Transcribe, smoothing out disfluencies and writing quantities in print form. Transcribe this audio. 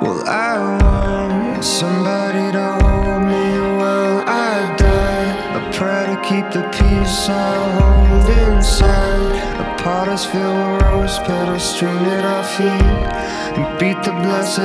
Well, I want somebody to hold me while I die. I pray to keep the peace I hold inside. A pot is filled with rose petals, string at our feet, and beat the blessed